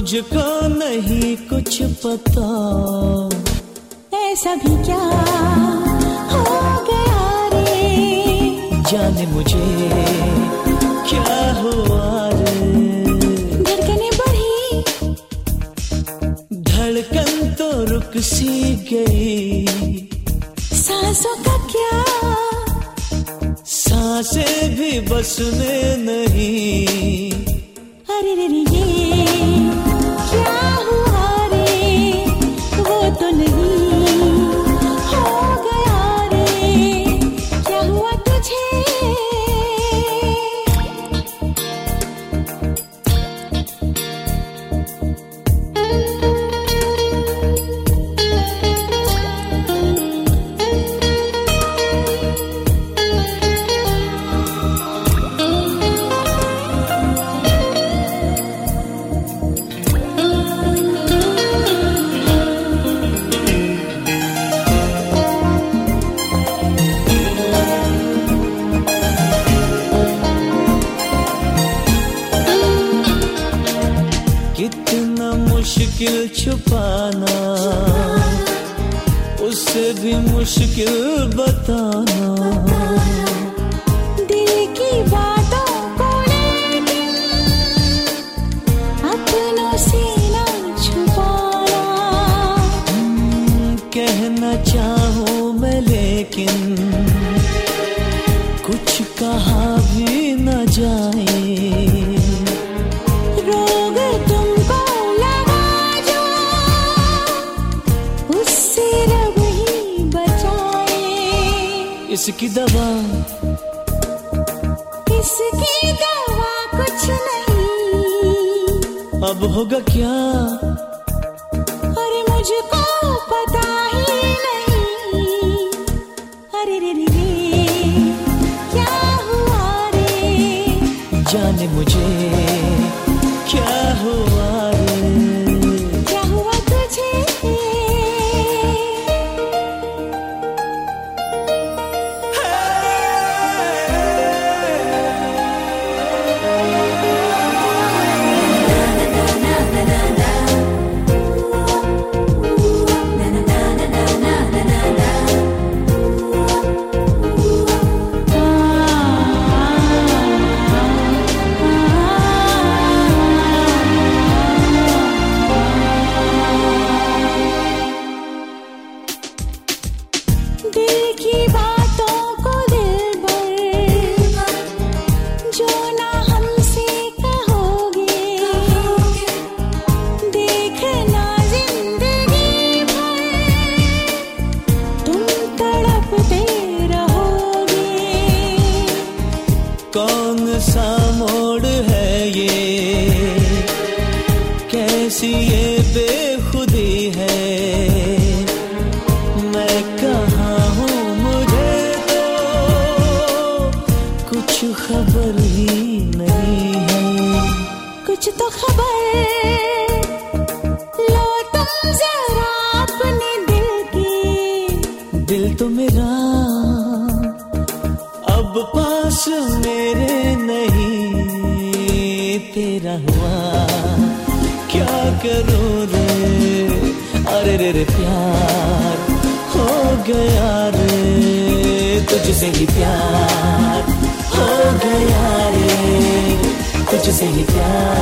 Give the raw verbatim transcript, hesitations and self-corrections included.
मुझको नहीं कुछ पता, ऐसा भी क्या हो गया रे, जाने मुझे क्या हुआ रे। धड़कने बढ़ी, धड़कन तो रुक सी गई, सांसों का क्या, सांसें भी बस में नहीं। अरे रे रे ये क्या हुआ रे, वो तो नहीं हो गया रे, क्या हुआ तुझे। कितना मुश्किल छुपाना, उससे भी मुश्किल बताना, दिल की बातों को लेकिन अपनों से ना छुपाना। कहना चाहूँ मैं लेकिन कुछ कहा भी न जाए। रोग तुमको लगा जो, उससे रब ही बचाए। इसकी दवा, इसकी दवा कुछ नहीं, अब होगा क्या, अरे मुझको पता ही नहीं। अरे रे रे रे क्या हुआ रे, जाने मुझे क्या हुआ रे। क्या हुआ तुझे। दिल की बातों को दिल भर, जो ना हमसे कहोगे, देखना जिंदगी भर तुम तड़पते रहोगे। कौन सा मोड़ है ये, कैसी ये बेखुदी है, मैं कहाँ हूँ मुझे तो कुछ खबर ही नहीं है। कुछ तो खबर लो तुम जरा अपने दिल की, दिल तो मेरा अब पास मेरे नहीं, तेरा हुआ क्या करूँ रे। अरे रे रे प्यार हो गया रे, तुझसे ही प्यार हो गया रे, तुझसे ही प्यार।